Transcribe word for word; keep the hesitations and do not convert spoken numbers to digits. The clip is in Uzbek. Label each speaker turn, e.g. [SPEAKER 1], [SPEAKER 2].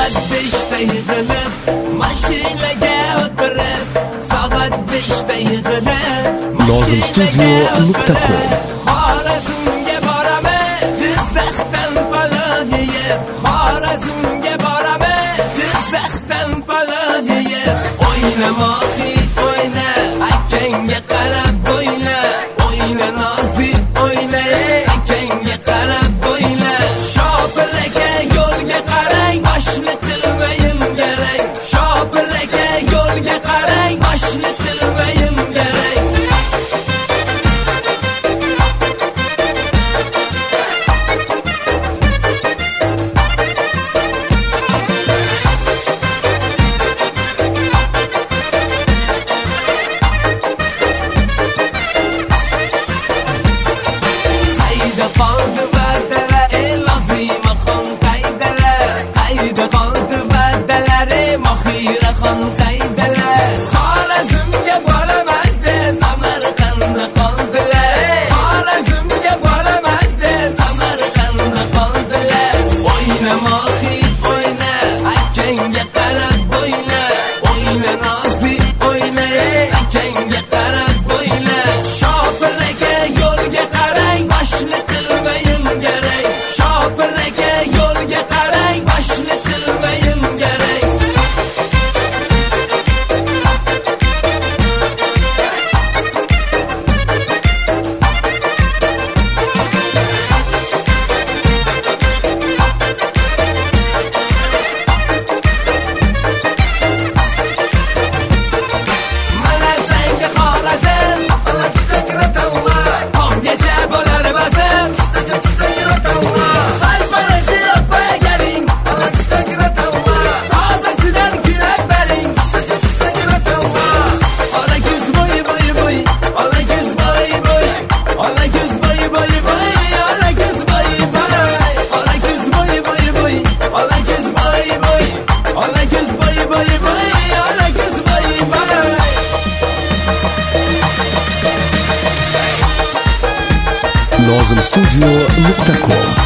[SPEAKER 1] soat beshda yig'ilib mashinaga o'tirib, soat beshda yig'ilib
[SPEAKER 2] nozim studio nuqta com.
[SPEAKER 1] Xorazmga boraman, Jizzaxdan palov yeb, Xorazmga boraman, Jizzaxdan palov yeb. O'yna mohid o'yna, akangga qarab o'yna, o'yna nozik o'yna, akangga qarab o'yna. Shopir aka yo'lga qarang, mashni qilmayin garang. Shopir aka yo'lga qarang, mashni qilmayin garang. Qayda qoldi va'dalar, ey Lozimaxon qaydalar? Qayda qoldi va'dalar, ey Mohiraxon qaydalar? Xorazmga boraman deb Samarqandda qoldilar. Xorazmga boraman deb Samarqandda qoldilar. O'yna mohid o'yna, akangga qarab o'yna, o'yna nozik o'yna, akangga qarab o'yna. Shopir aka yo'lga qarang, mashni qilmayin garang. Shopir aka yo'lga qarang, mashni qilmayin garang. Mana senga Xorazm, tomgacha bo'lar bazm. Salparachi yo'qqa galing, tozasidan kulab bering. Ola kuz bo'y bo'y bo'y, ola kuz bo'y bo'y, ola kuz bo'y bo'y bo'y, ola kuz bo'y bo'y, ola kuz bo'y bo'y bo'y, ola kuz bo'y bo'y, ola kuz bo'y bo'y bo'y, ola kuz bo'y bo'y.
[SPEAKER 2] nozim studio nuqta com.